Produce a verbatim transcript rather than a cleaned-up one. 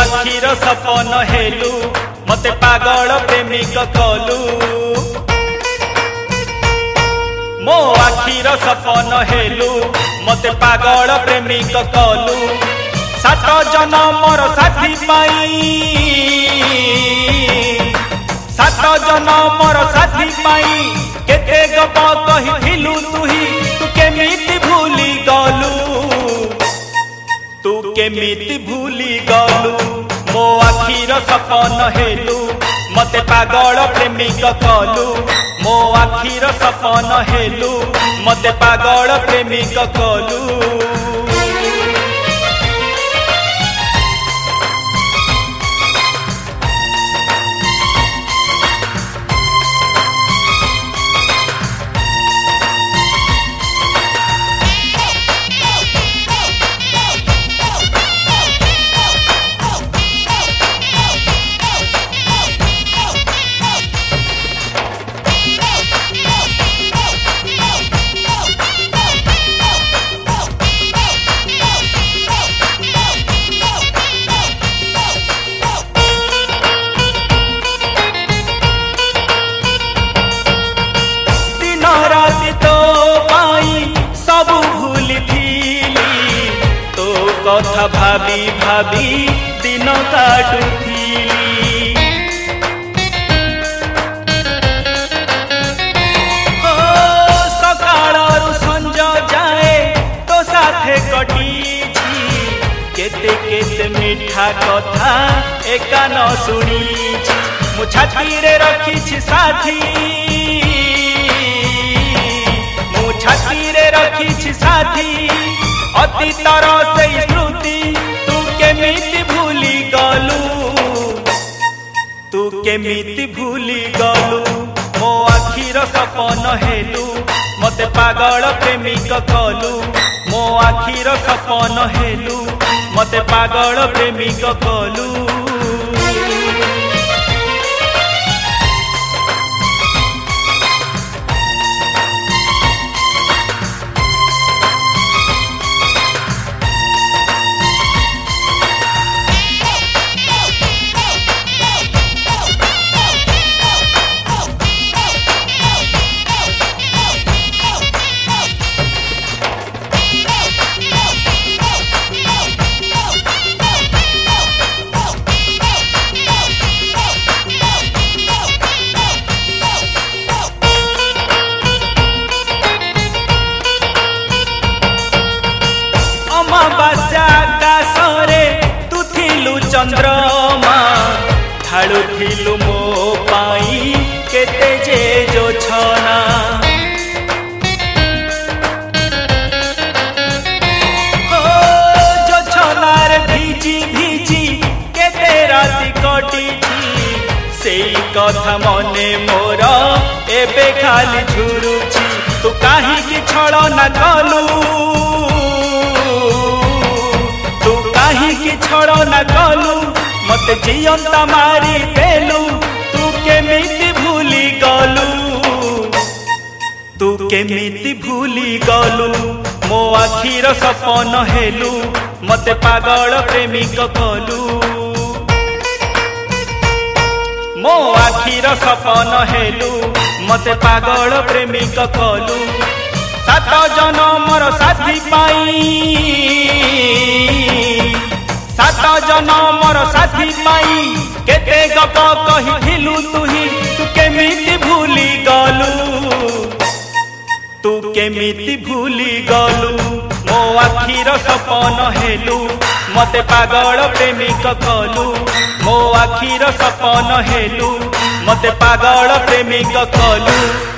आखिर सपन हेलु मते पागल प्रेमिक कलु। मो आखिर सपन हेलु मते पागल प्रेमिक कलु। सात जनमर साथी पाई सात जनमर साथी पाई केते गप कहिलु तुही तू केमिति भूली गलु तू केमिति भूली गलु। मो आखिर सपन हेलु मते पागल प्रेमिक कलु। मो आखिर सपन हेलु मते पागल प्रेमिक कलु। कथा भाभी भाभी दिन काटुथी सकाळरु संज जाए तो साथे कटी केते केते मीठा कथा एका न सुनी मु छाती रे रखी साथी मु छाती रे रखी साथी अतीतर से स्मृति तू केमिति भूली गलु तू केमिति भूली गलु। मो आखिर सपन हेलु मते पागल प्रेमिक कलु। मो आखिर सपन हेलु मते पागल प्रेमिक कलु। चंद्रमा ढालु थिलु मो पाई केते जे जो छना ओ जो छनार भीजी भीजी केते राति कटी सेई कथा मने मोर एबे खाली झुरुची तू काहे कि छळना कलु तू काहे कि छळना कलु मते जियंता मारी देलु तू केमिति भूली गलु तू केमिति भूली गलु। मो आखिर सपन हेलु मते पागल प्रेमिक कलु। मो आखिर सपन हेलु मते पागल प्रेमिक कलु। सात जनमर साथी पाई सात जनमर साथी पाई केते गप कहिलु तुही तू केमिति भूली गलु तू केमिति भूली गलु। मो आखिर सपन हेलु मते पागल प्रेमिक कलु। मो आखिर सपन हेलु मते पागल प्रेमिक कलु।